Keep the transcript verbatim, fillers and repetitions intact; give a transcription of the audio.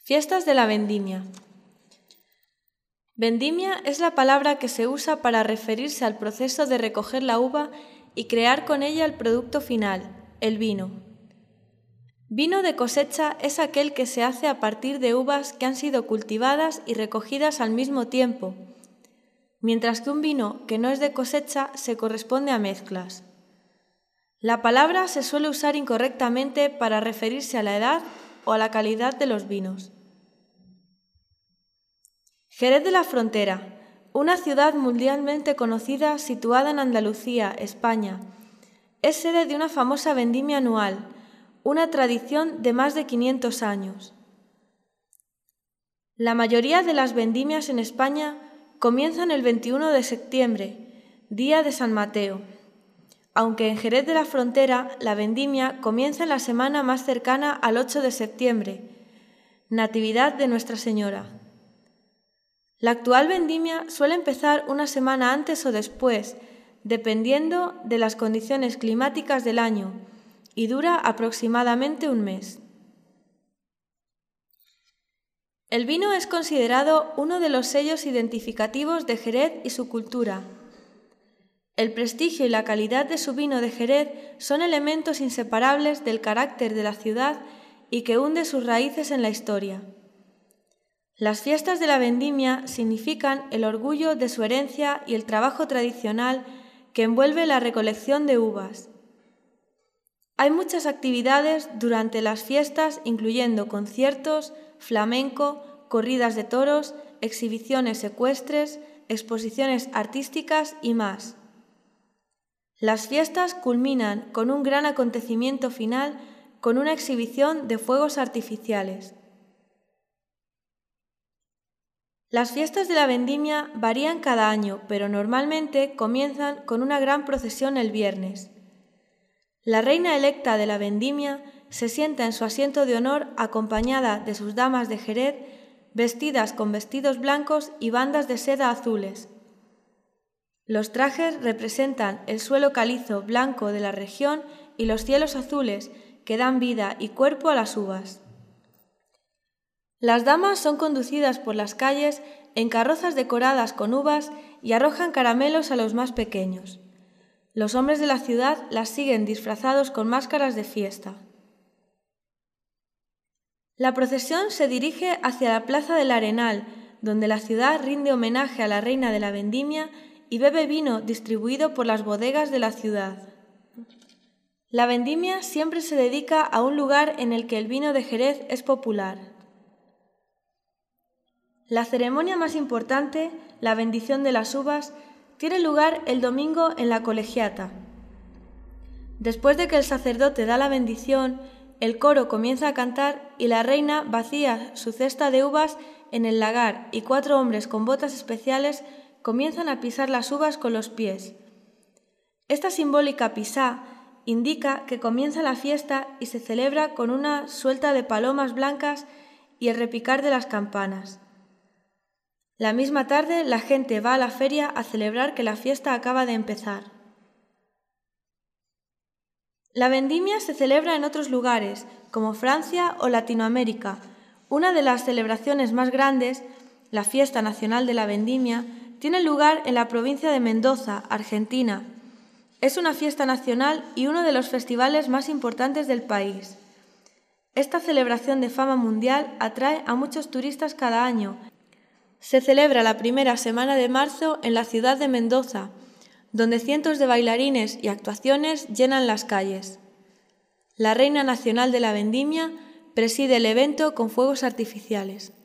Fiestas de la vendimia. Vendimia es la palabra que se usa para referirse al proceso de recoger la uva y crear con ella el producto final, el vino. Vino de cosecha es aquel que se hace a partir de uvas que han sido cultivadas y recogidas al mismo tiempo, mientras que un vino que no es de cosecha se corresponde a mezclas. La palabra se suele usar incorrectamente para referirse a la edad o a la calidad de los vinos. Jerez de la Frontera, una ciudad mundialmente conocida situada en Andalucía, España, es sede de una famosa vendimia anual, una tradición de más de quinientos años. La mayoría de las vendimias en España comienzan el veintiuno de septiembre, día de San Mateo, aunque en Jerez de la Frontera la vendimia comienza en la semana más cercana al ocho de septiembre, Natividad de Nuestra Señora. La actual vendimia suele empezar una semana antes o después, dependiendo de las condiciones climáticas del año, y dura aproximadamente un mes. El vino es considerado uno de los sellos identificativos de Jerez y su cultura. El prestigio y la calidad de su vino de Jerez son elementos inseparables del carácter de la ciudad y que hunde sus raíces en la historia. Las fiestas de la vendimia significan el orgullo de su herencia y el trabajo tradicional que envuelve la recolección de uvas. Hay muchas actividades durante las fiestas, incluyendo conciertos, flamenco, corridas de toros, exhibiciones ecuestres, exposiciones artísticas y más. Las fiestas culminan con un gran acontecimiento final con una exhibición de fuegos artificiales. Las fiestas de la vendimia varían cada año, pero normalmente comienzan con una gran procesión el viernes. La reina electa de la vendimia se sienta en su asiento de honor acompañada de sus damas de Jerez, vestidas con vestidos blancos y bandas de seda azules. Los trajes representan el suelo calizo blanco de la región y los cielos azules que dan vida y cuerpo a las uvas. Las damas son conducidas por las calles en carrozas decoradas con uvas y arrojan caramelos a los más pequeños. Los hombres de la ciudad las siguen disfrazados con máscaras de fiesta. La procesión se dirige hacia la Plaza del Arenal, donde la ciudad rinde homenaje a la reina de la vendimia y bebe vino distribuido por las bodegas de la ciudad. La vendimia siempre se dedica a un lugar en el que el vino de Jerez es popular. La ceremonia más importante, la bendición de las uvas, tiene lugar el domingo en la colegiata. Después de que el sacerdote da la bendición, el coro comienza a cantar y la reina vacía su cesta de uvas en el lagar y cuatro hombres con botas especiales comienzan a pisar las uvas con los pies. Esta simbólica pisá indica que comienza la fiesta y se celebra con una suelta de palomas blancas y el repicar de las campanas. La misma tarde la gente va a la feria a celebrar que la fiesta acaba de empezar. La vendimia se celebra en otros lugares, como Francia o Latinoamérica. Una de las celebraciones más grandes, la Fiesta Nacional de la Vendimia, tiene lugar en la provincia de Mendoza, Argentina. Es una fiesta nacional y uno de los festivales más importantes del país. Esta celebración de fama mundial atrae a muchos turistas cada año. Se celebra la primera semana de marzo en la ciudad de Mendoza, donde cientos de bailarines y actuaciones llenan las calles. La reina nacional de la vendimia preside el evento con fuegos artificiales.